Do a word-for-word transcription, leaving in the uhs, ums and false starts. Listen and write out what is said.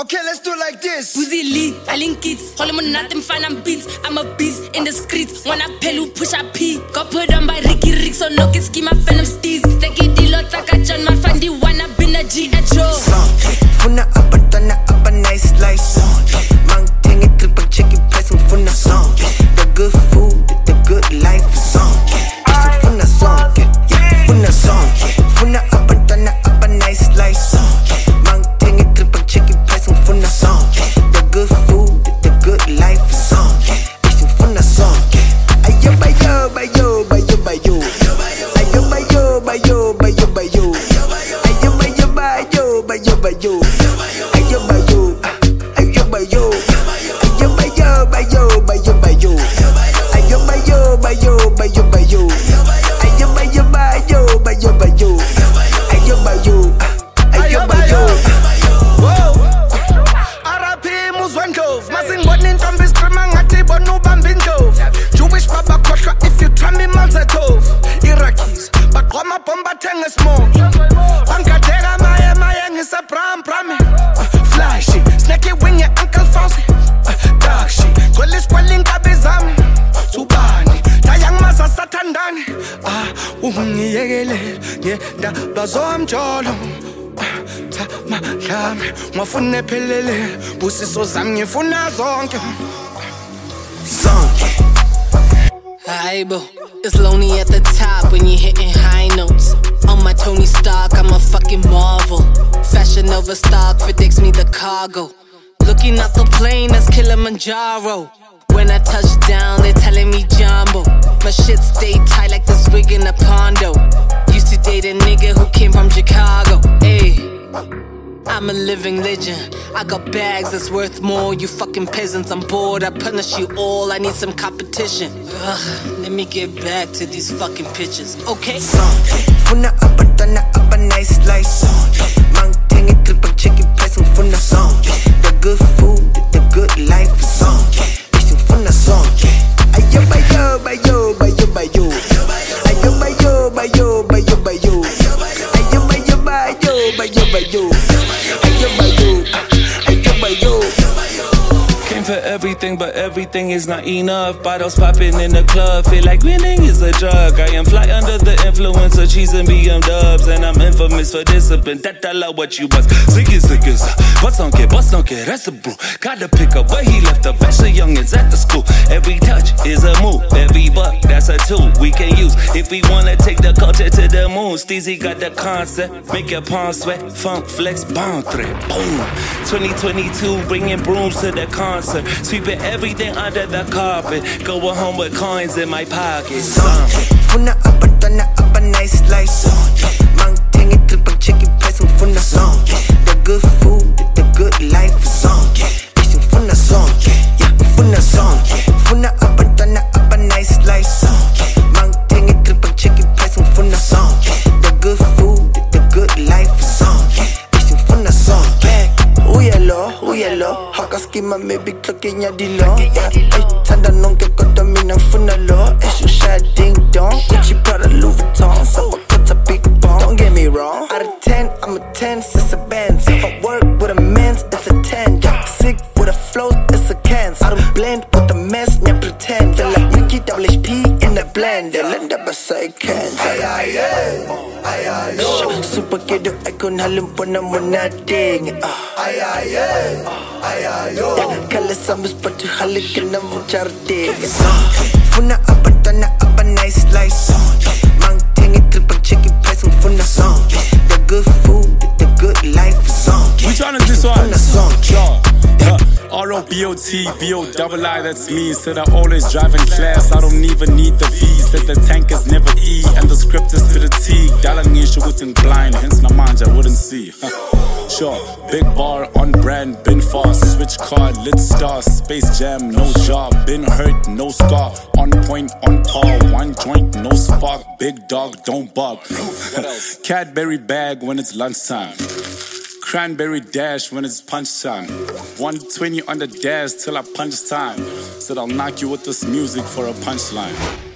Okay, let's do it like this. Boozy Lee, I link it. Hold on, nothing fine, I'm beats. I'm a beast in the streets. When I pelu, push I pee. Got put on by Ricky Rick, so no can ski my phantom steez. Take it, D-Lot, like a John, my friend, the one I've been a G H O. Funa up and turn up a nice slice. Mang ting it, trip and check it, pressing funa song. The good food, the good life song. Funa song, yeah, funa song. Funa up and turn up a nice slice. Mang ting it, trip and check it, pressing funa song. The good food, the good life song. Funa song. Ayo bayo, bayo, bayo, bayo. Ayo bayo, bayo, bayo, bayo. Ayo bayo, bayo, bayo, bayo. Ayo bayo, ayo bayo. Ayo bayo, bayo, bayo, bayo. Ayo bayo, bayo, bayo, bayo. Ayo bayo, bayo, bayo, bayo. Ayo bayo, ayo bayo. Whoa, R I P Muzwandlove. Masingibona intombi screama ngathi bona ubambindlove. Jewish baba khohlwa if you try me malzetov. Iraqis bagqoma bomba thenga small. Bangadeka maye maye ngisa bram bram. Flashy, snacky wing your uncle Fauci. Dark shit, gole squally inkabi zami. Subani, tayang masa satandani. Ah, ungiyekele ngendaba zomjolo. Tama lami, ngifuna ephelele. Busiso zami ngifuna zonke. Zonke. Aibo, it's lonely at the top when you're hitting high notes. On my Tony Stark, I'm a fucking marvel. Fashion over stock predicts me the cargo. Looking at the plane, that's Kilimanjaro. When I touch down, they're telling me jumbo. My shit stay tight like this wig in a pondo. Used to date a nigga who came from Chicago. Ayy, I'm a living legend. I got bags that's worth more. You fucking peasants, I'm bored. I punish you all. I need some competition. Ugh, let me get back to these fucking pictures, okay? Funa up and turn up a nice slice. Mang ting it, trip and check it, pressing funa song. The good food, the good life song. Listen funa song. Ayo bayo, bayo, bayo, bayo. Ayo bayo, bayo, bayo, bayo. Ayo bayo, bayo, bayo, bayo. Came for everything, but everything is not enough. Bottles popping in the club, feel like winning is a drug. I am fly under the influence of cheese and B M dubs, and I'm infamous for discipline. That I love what you must. Ziggy ziggers, bust don't get, bust don't get, that's the brew. Gotta pick up where he left the best of youngins at the school. Every touch is a move, every buck, that's a tool we can use if we wanna take the culture to the moon. Steezy got the concept, make your palms sweat, funk flex, bomb threat, boom. twenty twenty-two, bringing brooms to the concert, sweeping everything under the carpet, going home with coins in my pocket. Funa up and turn up a nice slice. Mang ting it, trip and check it, pressing funa song. The good food, the good life song. Listen funa song, yeah, funa song. Funa up and turn up a nice slice. Mang ting it, trip and check it, pressing funa song. The good food, the good life song. Listen funa song. Uyelo, uyelo, hakaskima maybe clocking ya dilo. Yeah, ay, tanda nonke koto mina funa lo. Esho shad ding dong, Gucci Prada Louis Vuitton, so I cut a big bomb. Don't get me wrong, out of ten, I'm a ten, since a band. If I work with a men's, it's a ten. Yeah, sick with a flow, it's a cans. I don't blend with the mess, yeah, pretend. Feel like Mickey W H P in the blender. Let the bass I can. Ay ay ay, ay ay. Super kiddo, I couldn't halim puna muna ding. Ay ay ay, ay ay. Kala samus patu halikin na mucharte. Funa up and turn up a nice slice. Mang ting it, trip and check it, pressing funa song. The good food, the good life song. We tryna do this one. Funa song. Yeah. R O B O T, B O double I, that's me. Said I always drive in class, I don't even need the V. Said the tank is never E, and the script is to the T. Dalangisha wouldn't blind, hence Namanja wouldn't see. Sure, big bar, on brand, been fast. Switch card, lit star, Space Jam, no job. Been hurt, no scar. On point, on par, one joint, no spark. Big dog, don't bark. Cadbury bag when it's lunchtime. Cranberry dash when it's punch time. one twenty on the dash till I punch time. Said I'll knock you with this music for a punchline.